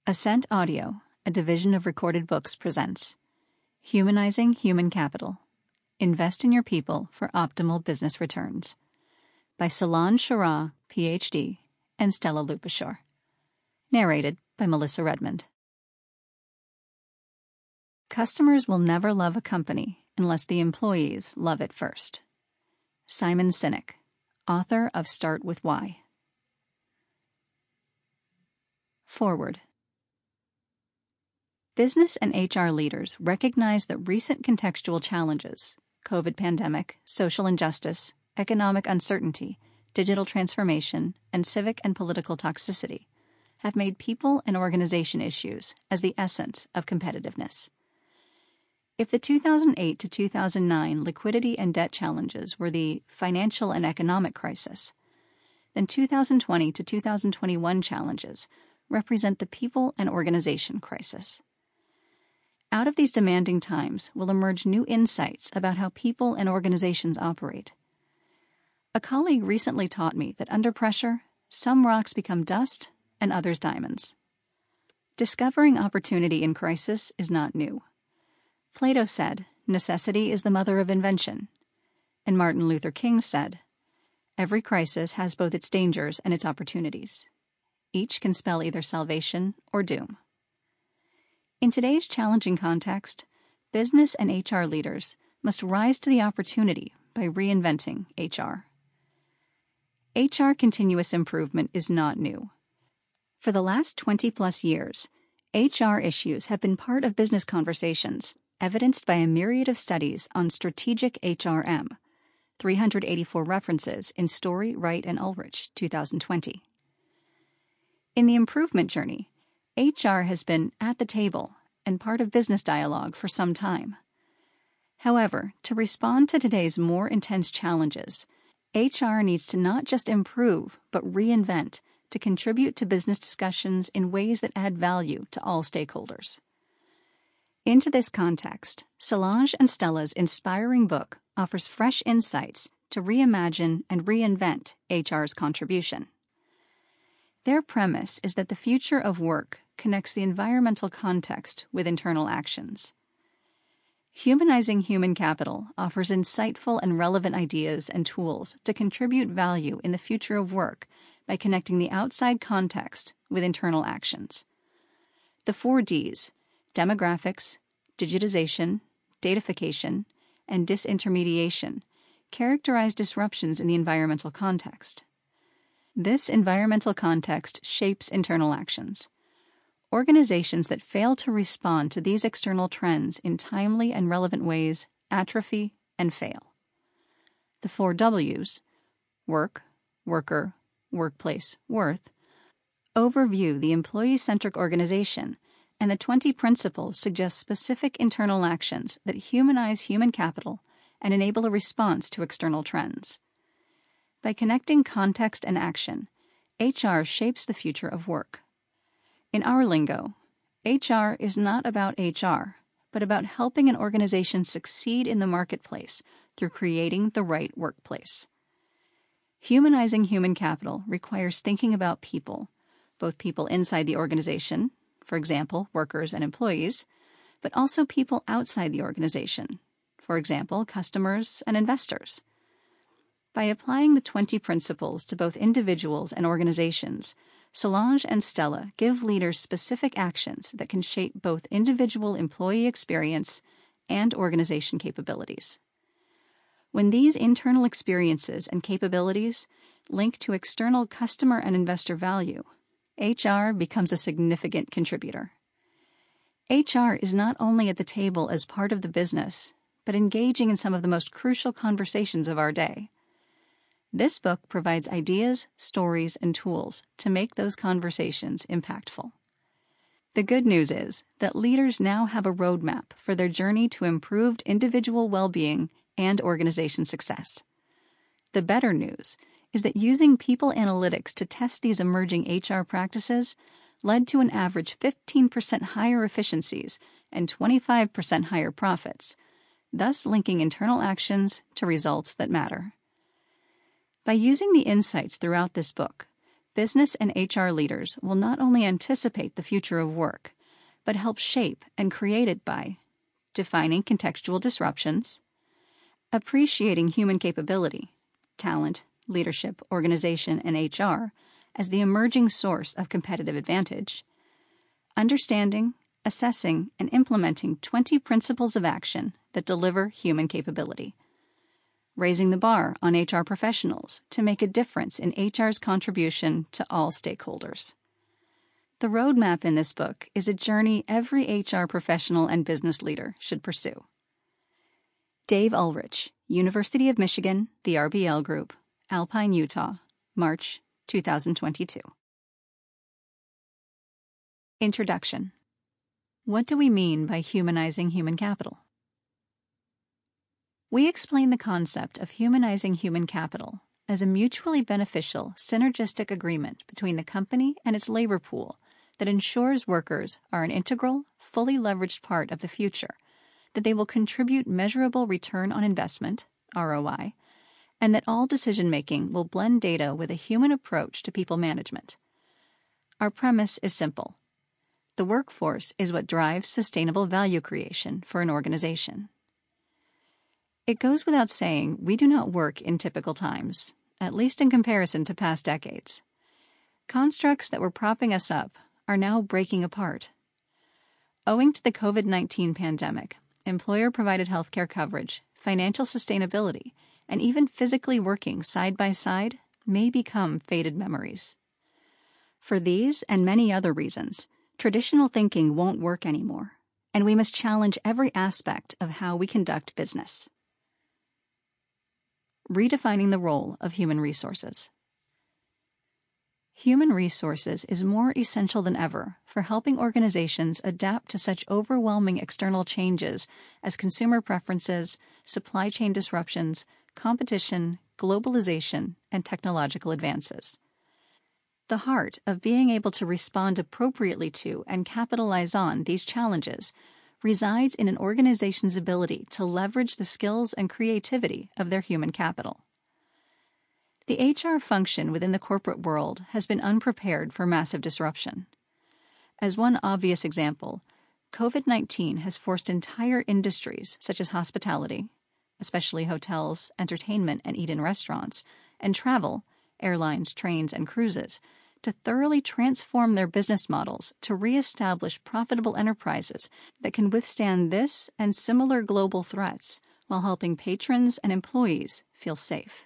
Ascent Audio, a division of Recorded Books, presents Humanizing Human Capital. Invest in your people for optimal business returns by Solange Shara, Ph.D., and Stella Lupashore. Narrated by Melissa Redmond. Customers will never love a company unless the employees love it first. Simon Sinek, author of Start With Why. Forward. Business and HR leaders recognize that recent contextual challenges, COVID pandemic, social injustice, economic uncertainty, digital transformation, and civic and political toxicity, have made people and organization issues as the essence of competitiveness. If the 2008 to 2009 liquidity and debt challenges were the financial and economic crisis, then 2020 to 2021 challenges represent the people and organization crisis. Out of these demanding times will emerge new insights about how people and organizations operate. A colleague recently taught me that under pressure, some rocks become dust and others diamonds. Discovering opportunity in crisis is not new. Plato said, "Necessity is the mother of invention." And Martin Luther King said, "Every crisis has both its dangers and its opportunities. Each can spell either salvation or doom." In today's challenging context, business and HR leaders must rise to the opportunity by reinventing HR. HR continuous improvement is not new. For the last 20-plus years, HR issues have been part of business conversations, evidenced by a myriad of studies on strategic HRM, 384 references in Story, Wright, and Ulrich, 2020. In the improvement journey, HR has been at the table and part of business dialogue for some time. However, to respond to today's more intense challenges, HR needs to not just improve, but reinvent to contribute to business discussions in ways that add value to all stakeholders. Into this context, Solange and Stella's inspiring book offers fresh insights to reimagine and reinvent HR's contribution. Their premise is that the future of work connects the environmental context with internal actions. Humanizing Human Capital offers insightful and relevant ideas and tools to contribute value in the future of work by connecting the outside context with internal actions. The 4 Ds, demographics, digitization, datafication, and disintermediation, characterize disruptions in the environmental context. This environmental context shapes internal actions. Organizations that fail to respond to these external trends in timely and relevant ways atrophy and fail. The 4 Ws, work, worker, workplace, worth, overview the employee-centric organization, and the 20 principles suggest specific internal actions that humanize human capital and enable a response to external trends. By connecting context and action, HR shapes the future of work. In our lingo, HR is not about HR, but about helping an organization succeed in the marketplace through creating the right workplace. Humanizing human capital requires thinking about people, both people inside the organization, for example, workers and employees, but also people outside the organization, for example, customers and investors. By applying the 20 principles to both individuals and organizations, Solange and Stella give leaders specific actions that can shape both individual employee experience and organization capabilities. When these internal experiences and capabilities link to external customer and investor value, HR becomes a significant contributor. HR is not only at the table as part of the business, but engaging in some of the most crucial conversations of our day. This book provides ideas, stories, and tools to make those conversations impactful. The good news is that leaders now have a roadmap for their journey to improved individual well-being and organization success. The better news is that using people analytics to test these emerging HR practices led to an average 15% higher efficiencies and 25% higher profits, thus linking internal actions to results that matter. By using the insights throughout this book, business and HR leaders will not only anticipate the future of work, but help shape and create it by defining contextual disruptions, appreciating human capability, talent, leadership, organization, and HR as the emerging source of competitive advantage, understanding, assessing, and implementing 20 principles of action that deliver human capability, raising the bar on HR professionals to make a difference in HR's contribution to all stakeholders. The roadmap in this book is a journey every HR professional and business leader should pursue. Dave Ulrich, University of Michigan, the RBL Group, Alpine, Utah, March 2022. Introduction. What do we mean by humanizing human capital? We explain the concept of humanizing human capital as a mutually beneficial, synergistic agreement between the company and its labor pool that ensures workers are an integral, fully leveraged part of the future, that they will contribute measurable return on investment, ROI, and that all decision-making will blend data with a human approach to people management. Our premise is simple. The workforce is what drives sustainable value creation for an organization. It goes without saying we do not work in typical times, at least in comparison to past decades. Constructs that were propping us up are now breaking apart. Owing to the COVID-19 pandemic, employer-provided healthcare coverage, financial sustainability, and even physically working side by side may become faded memories. For these and many other reasons, traditional thinking won't work anymore, and we must challenge every aspect of how we conduct business. Redefining the role of human resources. Human resources is more essential than ever for helping organizations adapt to such overwhelming external changes as consumer preferences, supply chain disruptions, competition, globalization, and technological advances. The heart of being able to respond appropriately to and capitalize on these challenges resides in an organization's ability to leverage the skills and creativity of their human capital. The HR function within the corporate world has been unprepared for massive disruption. As one obvious example, COVID-19 has forced entire industries such as hospitality, especially hotels, entertainment and eat-in restaurants, and travel, airlines, trains, and cruises, to thoroughly transform their business models to reestablish profitable enterprises that can withstand this and similar global threats while helping patrons and employees feel safe.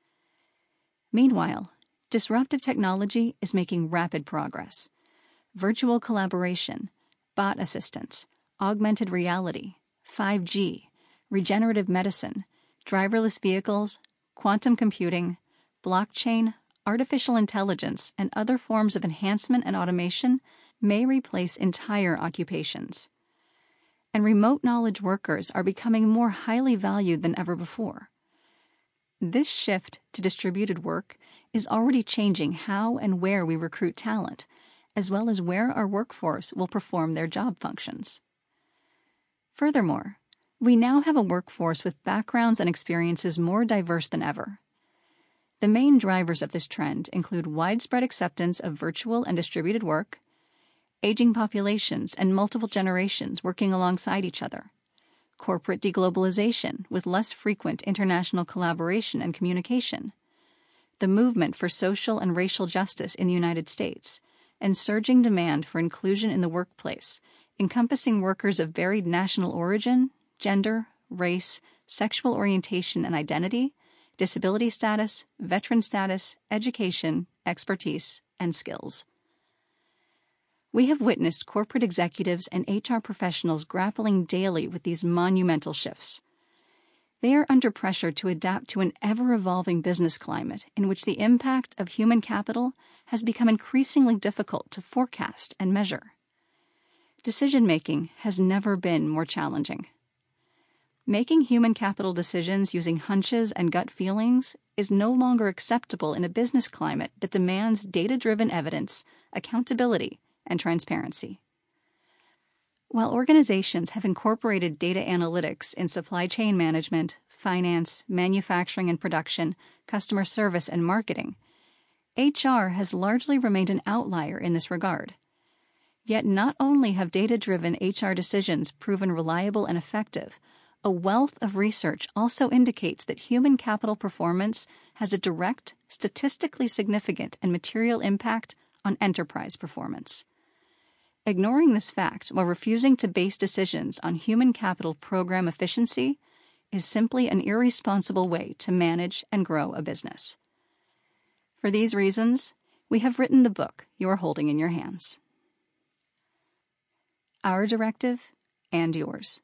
Meanwhile, disruptive technology is making rapid progress. Virtual collaboration, bot assistance, augmented reality, 5G, regenerative medicine, driverless vehicles, quantum computing, blockchain, artificial intelligence, and other forms of enhancement and automation may replace entire occupations. And remote knowledge workers are becoming more highly valued than ever before. This shift to distributed work is already changing how and where we recruit talent, as well as where our workforce will perform their job functions. Furthermore, we now have a workforce with backgrounds and experiences more diverse than ever. The main drivers of this trend include widespread acceptance of virtual and distributed work, aging populations and multiple generations working alongside each other, corporate deglobalization with less frequent international collaboration and communication, the movement for social and racial justice in the United States, and surging demand for inclusion in the workplace, encompassing workers of varied national origin, gender, race, sexual orientation and identity, disability status, veteran status, education, expertise, and skills. We have witnessed corporate executives and HR professionals grappling daily with these monumental shifts. They are under pressure to adapt to an ever-evolving business climate in which the impact of human capital has become increasingly difficult to forecast and measure. Decision-making has never been more challenging. Making human capital decisions using hunches and gut feelings is no longer acceptable in a business climate that demands data-driven evidence, accountability, and transparency. While organizations have incorporated data analytics in supply chain management, finance, manufacturing and production, customer service, and marketing, HR has largely remained an outlier in this regard. Yet not only have data-driven HR decisions proven reliable and effective, a wealth of research also indicates that human capital performance has a direct, statistically significant, and material impact on enterprise performance. Ignoring this fact while refusing to base decisions on human capital program efficiency is simply an irresponsible way to manage and grow a business. For these reasons, we have written the book you are holding in your hands. Our directive and yours.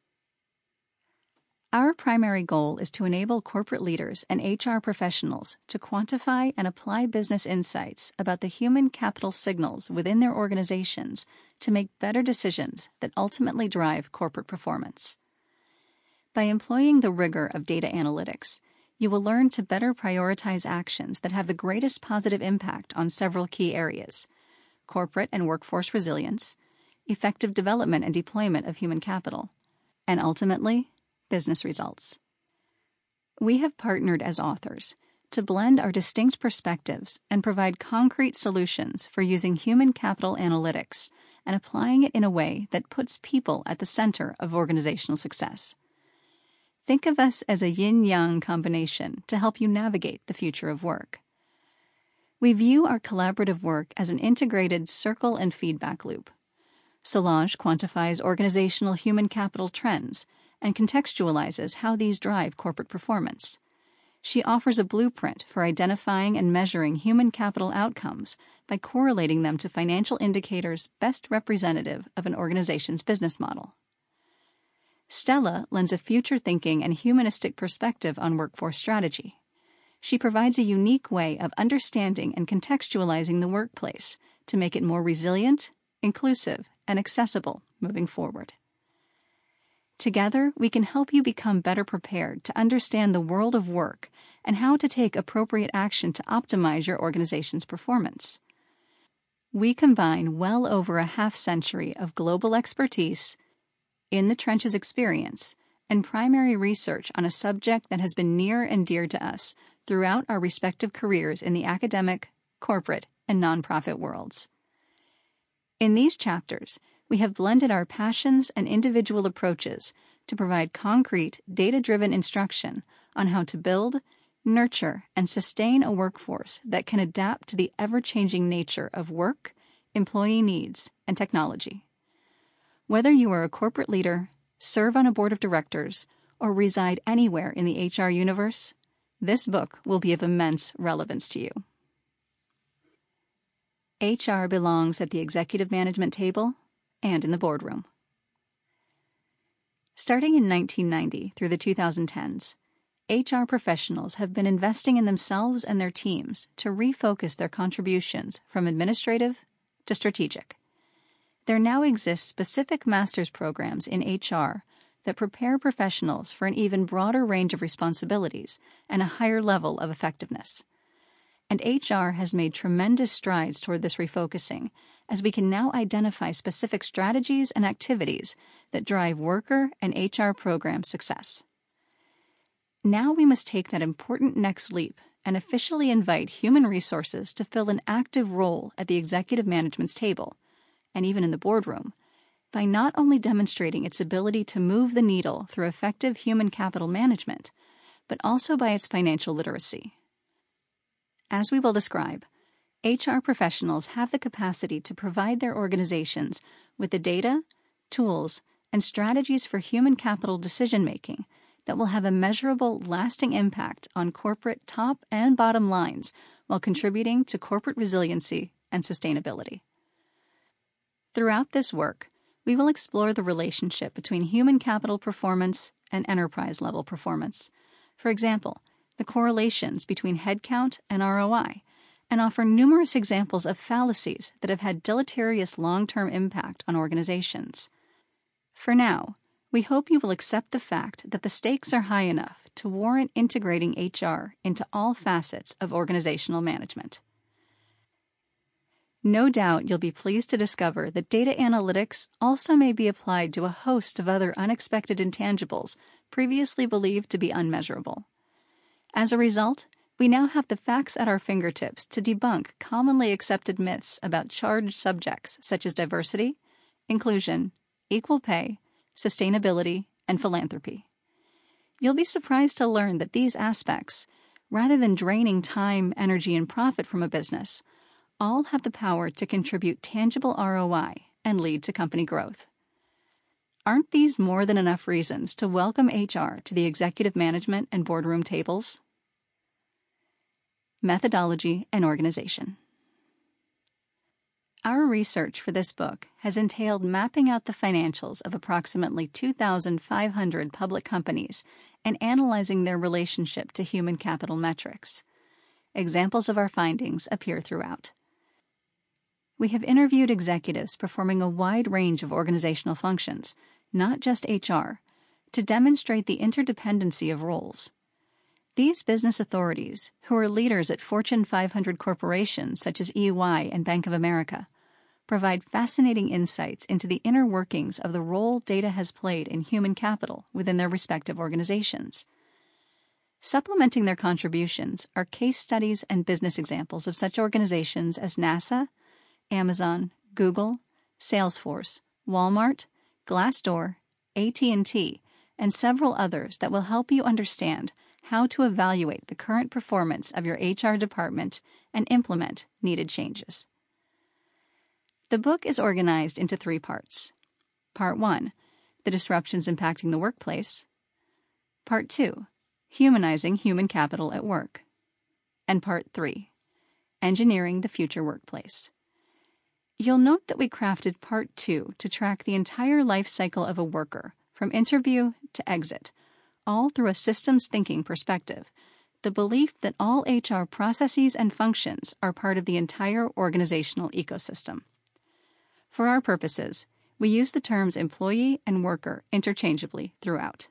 Our primary goal is to enable corporate leaders and HR professionals to quantify and apply business insights about the human capital signals within their organizations to make better decisions that ultimately drive corporate performance. By employing the rigor of data analytics, you will learn to better prioritize actions that have the greatest positive impact on several key areas: corporate and workforce resilience, effective development and deployment of human capital, and ultimately, business results. We have partnered as authors to blend our distinct perspectives and provide concrete solutions for using human capital analytics and applying it in a way that puts people at the center of organizational success. Think of us as a yin-yang combination to help you navigate the future of work. We view our collaborative work as an integrated circle and feedback loop. Solange quantifies organizational human capital trends and contextualizes how these drive corporate performance. She offers a blueprint for identifying and measuring human capital outcomes by correlating them to financial indicators best representative of an organization's business model. Stella lends a future-thinking and humanistic perspective on workforce strategy. She provides a unique way of understanding and contextualizing the workplace to make it more resilient, inclusive, and accessible moving forward. Together, we can help you become better prepared to understand the world of work and how to take appropriate action to optimize your organization's performance. We combine well over a half-century of global expertise, in-the-trenches experience, and primary research on a subject that has been near and dear to us throughout our respective careers in the academic, corporate, and nonprofit worlds. In these chapters, we have blended our passions and individual approaches to provide concrete, data-driven instruction on how to build, nurture, and sustain a workforce that can adapt to the ever-changing nature of work, employee needs, and technology. Whether you are a corporate leader, serve on a board of directors, or reside anywhere in the HR universe, this book will be of immense relevance to you. HR belongs at the executive management table and in the boardroom. Starting in 1990 through the 2010s, HR professionals have been investing in themselves and their teams to refocus their contributions from administrative to strategic. There now exist specific master's programs in HR that prepare professionals for an even broader range of responsibilities and a higher level of effectiveness. And HR has made tremendous strides toward this refocusing, as we can now identify specific strategies and activities that drive worker and HR program success. Now we must take that important next leap and officially invite human resources to fill an active role at the executive management's table, and even in the boardroom, by not only demonstrating its ability to move the needle through effective human capital management, but also by its financial literacy. As we will describe, HR professionals have the capacity to provide their organizations with the data, tools, and strategies for human capital decision-making that will have a measurable, lasting impact on corporate top and bottom lines while contributing to corporate resiliency and sustainability. Throughout this work, we will explore the relationship between human capital performance and enterprise-level performance. For example, the correlations between headcount and ROI, and offer numerous examples of fallacies that have had deleterious long-term impact on organizations. For now, we hope you will accept the fact that the stakes are high enough to warrant integrating HR into all facets of organizational management. No doubt you'll be pleased to discover that data analytics also may be applied to a host of other unexpected intangibles previously believed to be unmeasurable. As a result, We now have the facts at our fingertips to debunk commonly accepted myths about charged subjects such as diversity, inclusion, equal pay, sustainability, and philanthropy. You'll be surprised to learn that these aspects, rather than draining time, energy, and profit from a business, all have the power to contribute tangible ROI and lead to company growth. Aren't these more than enough reasons to welcome HR to the executive management and boardroom tables? Methodology and organization. Our research for this book has entailed mapping out the financials of approximately 2,500 public companies and analyzing their relationship to human capital metrics. Examples of our findings appear throughout. We have interviewed executives performing a wide range of organizational functions, not just HR, to demonstrate the interdependency of roles. These business authorities, who are leaders at Fortune 500 corporations such as EY and Bank of America, provide fascinating insights into the inner workings of the role data has played in human capital within their respective organizations. Supplementing their contributions are case studies and business examples of such organizations as NASA, Amazon, Google, Salesforce, Walmart, Glassdoor, AT&T, and several others that will help you understand how to evaluate the current performance of your HR department and implement needed changes. The book is organized into 3 parts. Part 1, the disruptions impacting the workplace. Part 2, humanizing human capital at work. And Part 3, engineering the future workplace. You'll note that we crafted Part 2 to track the entire life cycle of a worker, from interview to exit, all through a systems thinking perspective, the belief that all HR processes and functions are part of the entire organizational ecosystem. For our purposes, we use the terms employee and worker interchangeably throughout.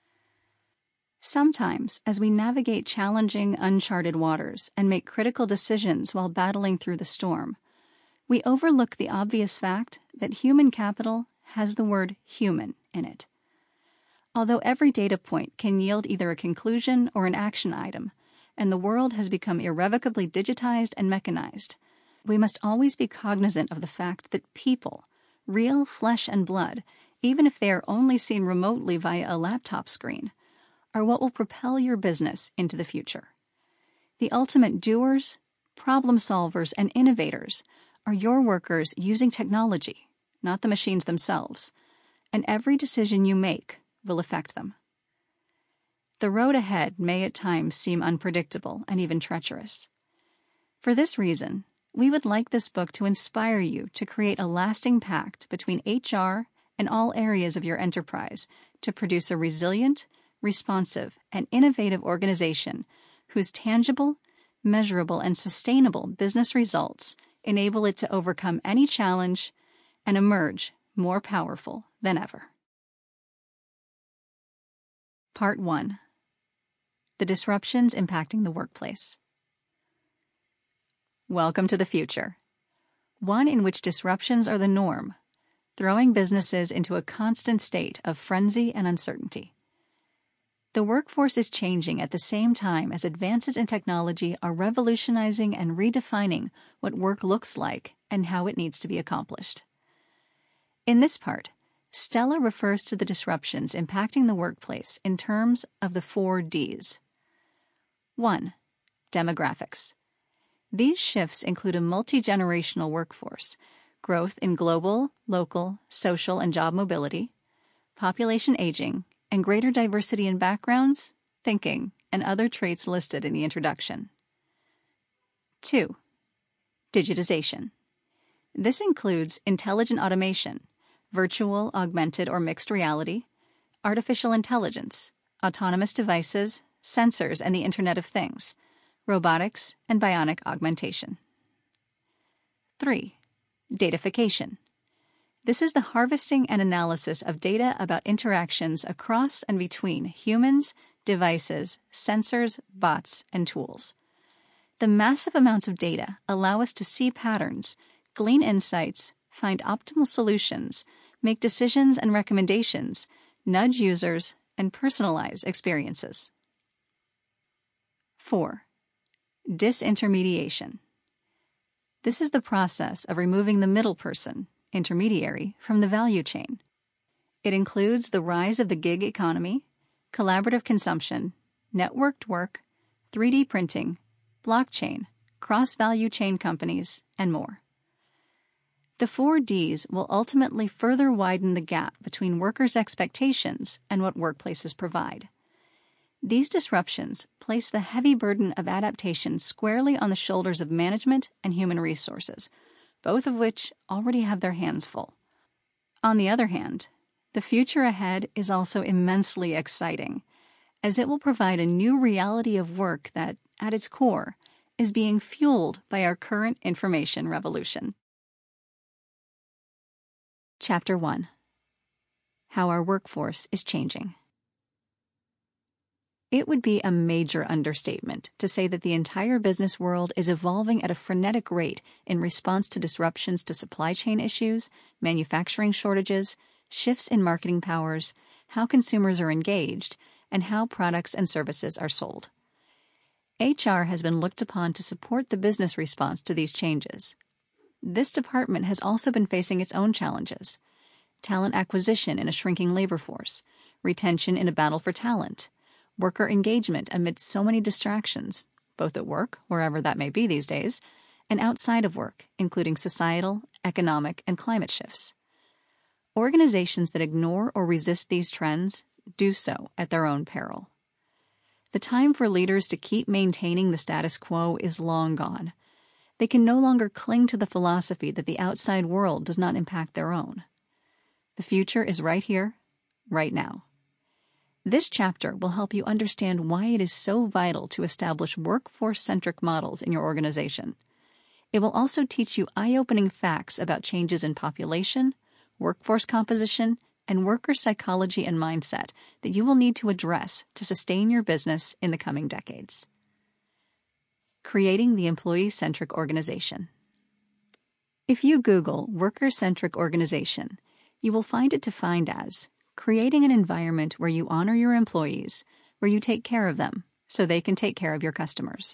Sometimes, as we navigate challenging, uncharted waters and make critical decisions while battling through the storm, we overlook the obvious fact that human capital has the word human in it. Although every data point can yield either a conclusion or an action item, and the world has become irrevocably digitized and mechanized, we must always be cognizant of the fact that people, real flesh and blood, even if they are only seen remotely via a laptop screen, are what will propel your business into the future. The ultimate doers, problem solvers, and innovators are your workers using technology, not the machines themselves, and every decision you make will affect them. The road ahead may at times seem unpredictable and even treacherous. For this reason, we would like this book to inspire you to create a lasting pact between HR and all areas of your enterprise to produce a resilient, responsive, and innovative organization whose tangible, measurable, and sustainable business results enable it to overcome any challenge and emerge more powerful than ever. Part 1. The disruptions impacting the workplace. Welcome to the future, one in which disruptions are the norm, throwing businesses into a constant state of frenzy and uncertainty. The workforce is changing at the same time as advances in technology are revolutionizing and redefining what work looks like and how it needs to be accomplished. In this part, Stella refers to the disruptions impacting the workplace in terms of the 4 Ds. 1. Demographics. These shifts include a multi-generational workforce, growth in global, local, social, and job mobility, population aging, and greater diversity in backgrounds, thinking, and other traits listed in the introduction. 2. Digitization. This includes intelligent automation, virtual, augmented, or mixed reality, artificial intelligence, autonomous devices, sensors, and the Internet of Things, robotics, and bionic augmentation. 3. Datafication. This is the harvesting and analysis of data about interactions across and between humans, devices, sensors, bots, and tools. The massive amounts of data allow us to see patterns, glean insights, find optimal solutions, make decisions and recommendations, nudge users, and personalize experiences. 4. Disintermediation. This is the process of removing the middle person, intermediary, from the value chain. It includes the rise of the gig economy, collaborative consumption, networked work, 3D printing, blockchain, cross-value chain companies, and more. The 4 Ds will ultimately further widen the gap between workers' expectations and what workplaces provide. These disruptions place the heavy burden of adaptation squarely on the shoulders of management and human resources, both of which already have their hands full. On the other hand, the future ahead is also immensely exciting, as it will provide a new reality of work that, at its core, is being fueled by our current information revolution. Chapter 1. How Our Workforce is Changing. It would be a major understatement to say that the entire business world is evolving at a frenetic rate in response to disruptions to supply chain issues, manufacturing shortages, shifts in marketing powers, how consumers are engaged, and how products and services are sold. HR has been looked upon to support the business response to these changes. This department has also been facing its own challenges: talent acquisition in a shrinking labor force, retention in a battle for talent, worker engagement amidst so many distractions, both at work, wherever that may be these days, and outside of work, including societal, economic, and climate shifts. Organizations that ignore or resist these trends do so at their own peril. The time for leaders to keep maintaining the status quo is long gone. They can no longer cling to the philosophy that the outside world does not impact their own. The future is right here, right now. This chapter will help you understand why it is so vital to establish workforce-centric models in your organization. It will also teach you eye-opening facts about changes in population, workforce composition, and worker psychology and mindset that you will need to address to sustain your business in the coming decades. Creating the employee-centric organization. If you Google worker-centric organization, you will find it defined as creating an environment where you honor your employees, where you take care of them, so they can take care of your customers.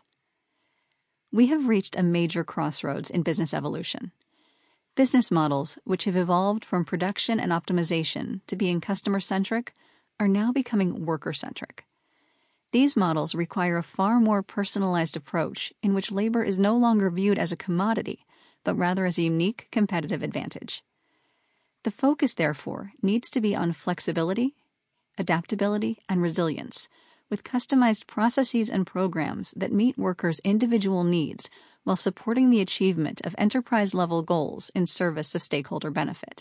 We have reached a major crossroads in business evolution. Business models, which have evolved from production and optimization to being customer-centric, are now becoming worker-centric. These models require a far more personalized approach in which labor is no longer viewed as a commodity, but rather as a unique competitive advantage. The focus, therefore, needs to be on flexibility, adaptability, and resilience, with customized processes and programs that meet workers' individual needs while supporting the achievement of enterprise-level goals in service of stakeholder benefit.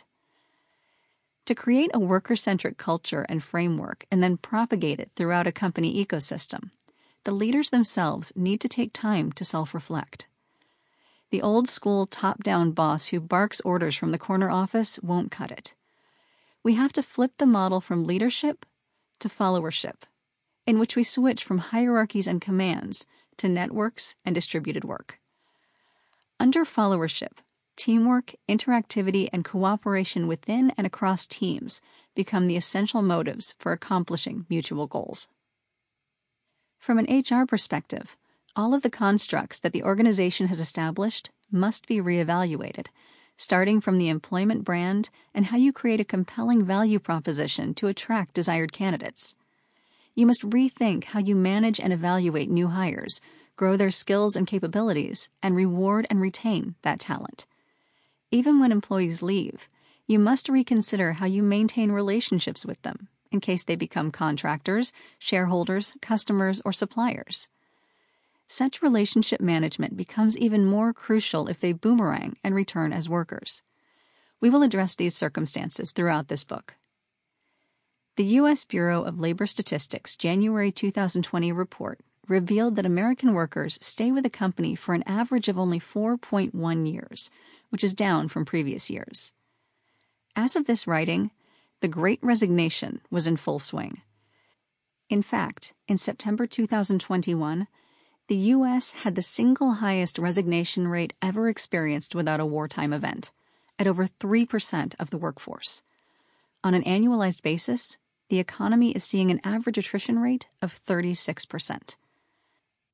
To create a worker-centric culture and framework and then propagate it throughout a company ecosystem, the leaders themselves need to take time to self-reflect. The old-school top-down boss who barks orders from the corner office won't cut it. We have to flip the model from leadership to followership, in which we switch from hierarchies and commands to networks and distributed work. Under followership, teamwork, interactivity, and cooperation within and across teams become the essential motives for accomplishing mutual goals. From an HR perspective, all of the constructs that the organization has established must be reevaluated, starting from the employment brand and how you create a compelling value proposition to attract desired candidates. You must rethink how you manage and evaluate new hires, grow their skills and capabilities, and reward and retain that talent. Even when employees leave, you must reconsider how you maintain relationships with them in case they become contractors, shareholders, customers, or suppliers. Such relationship management becomes even more crucial if they boomerang and return as workers. We will address these circumstances throughout this book. The U.S. Bureau of Labor Statistics' January 2020 report revealed that American workers stay with a company for an average of only 4.1 years, which is down from previous years. As of this writing, the Great Resignation was in full swing. In fact, in September 2021, the U.S. had the single highest resignation rate ever experienced without a wartime event, at over 3% of the workforce. On an annualized basis, the economy is seeing an average attrition rate of 36%.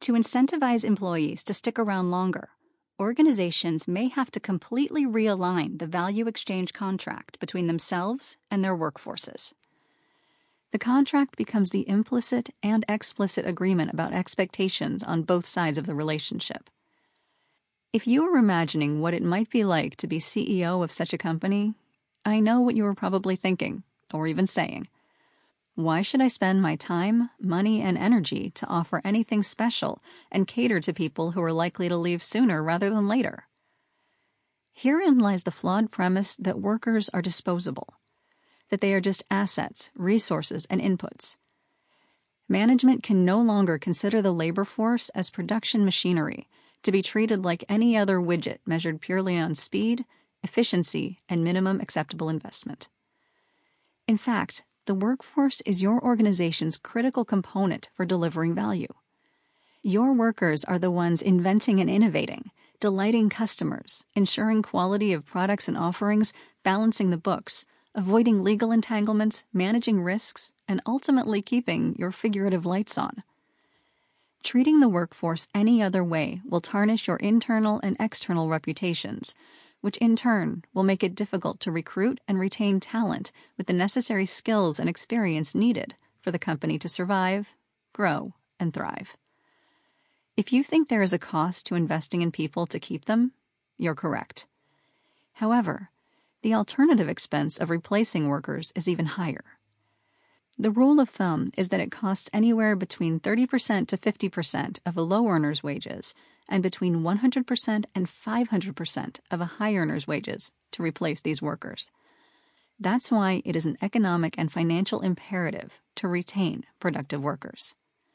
To incentivize employees to stick around longer, organizations may have to completely realign the value exchange contract between themselves and their workforces. The contract becomes the implicit and explicit agreement about expectations on both sides of the relationship. If you were imagining what it might be like to be CEO of such a company, I know what you were probably thinking, or even saying. Why should I spend my time, money, and energy to offer anything special and cater to people who are likely to leave sooner rather than later? Herein lies the flawed premise that workers are disposable, that they are just assets, resources, and inputs. Management can no longer consider the labor force as production machinery to be treated like any other widget measured purely on speed, efficiency, and minimum acceptable investment. In fact, the workforce is your organization's critical component for delivering value. Your workers are the ones inventing and innovating, delighting customers, ensuring quality of products and offerings, balancing the books, avoiding legal entanglements, managing risks, and ultimately keeping your figurative lights on. Treating the workforce any other way will tarnish your internal and external reputations, which in turn will make it difficult to recruit and retain talent with the necessary skills and experience needed for the company to survive, grow, and thrive. If you think there is a cost to investing in people to keep them, you're correct. However, the alternative expense of replacing workers is even higher. The rule of thumb is that it costs anywhere between 30% to 50% of a low earner's wages and between 100% and 500% of a high earner's wages to replace these workers. That's why it is an economic and financial imperative to retain productive workers.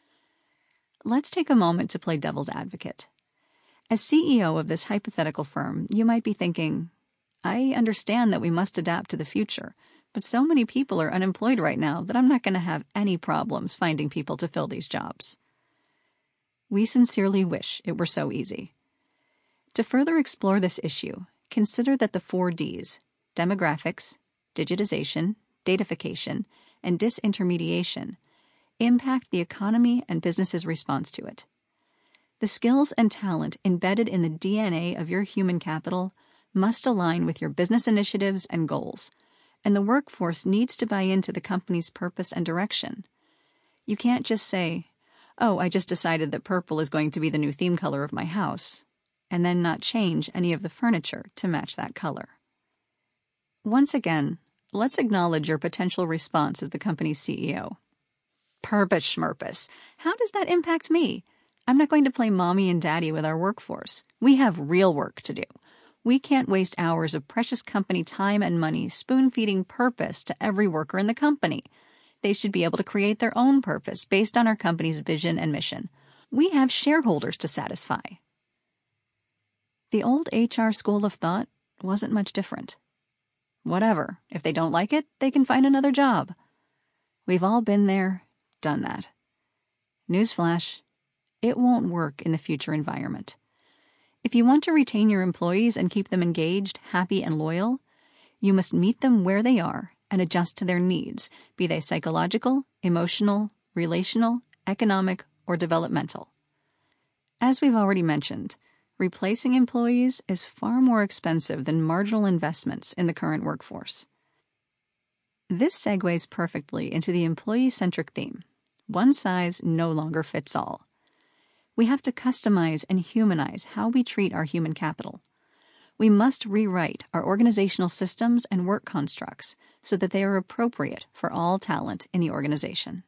Let's take a moment to play devil's advocate. As CEO of this hypothetical firm, you might be thinking, I understand that we must adapt to the future, but so many people are unemployed right now that I'm not going to have any problems finding people to fill these jobs. We sincerely wish it were so easy. To further explore this issue, consider that the 4 Ds, demographics, digitization, datafication, and disintermediation, impact the economy and businesses' response to it. The skills and talent embedded in the DNA of your human capital must align with your business initiatives and goals, and the workforce needs to buy into the company's purpose and direction. You can't just say, oh, I just decided that purple is going to be the new theme color of my house, and then not change any of the furniture to match that color. Once again, let's acknowledge your potential response as the company's CEO. Purpose schmurpus. How does that impact me? I'm not going to play mommy and daddy with our workforce. We have real work to do. We can't waste hours of precious company time and money spoon-feeding purpose to every worker in the company. They should be able to create their own purpose based on our company's vision and mission. We have shareholders to satisfy. The old HR school of thought wasn't much different. Whatever. If they don't like it, they can find another job. We've all been there, done that. Newsflash, it won't work in the future environment. If you want to retain your employees and keep them engaged, happy, and loyal, you must meet them where they are and adjust to their needs, be they psychological, emotional, relational, economic, or developmental. As we've already mentioned, replacing employees is far more expensive than marginal investments in the current workforce. This segues perfectly into the employee-centric theme. One size no longer fits all. We have to customize and humanize how we treat our human capital. We must rewrite our organizational systems and work constructs so that they are appropriate for all talent in the organization.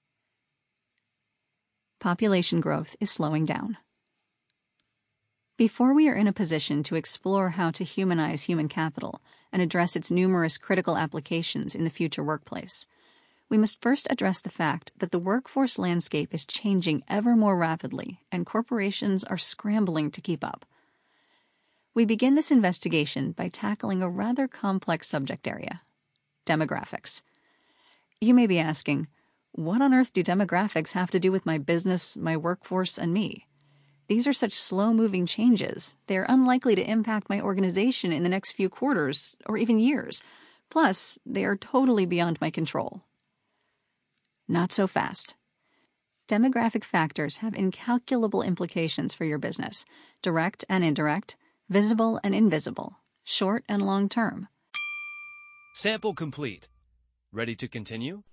Population growth is slowing down. Before we are in a position to explore how to humanize human capital and address its numerous critical applications in the future workplace, we must first address the fact that the workforce landscape is changing ever more rapidly and corporations are scrambling to keep up. We begin this investigation by tackling a rather complex subject area: demographics. You may be asking, what on earth do demographics have to do with my business, my workforce, and me? These are such slow-moving changes. They are unlikely to impact my organization in the next few quarters or even years. Plus, they are totally beyond my control. Not so fast. demographic factors have incalculable implications for your business, direct and indirect, visible and invisible, short and long term. Sample complete. Ready to continue?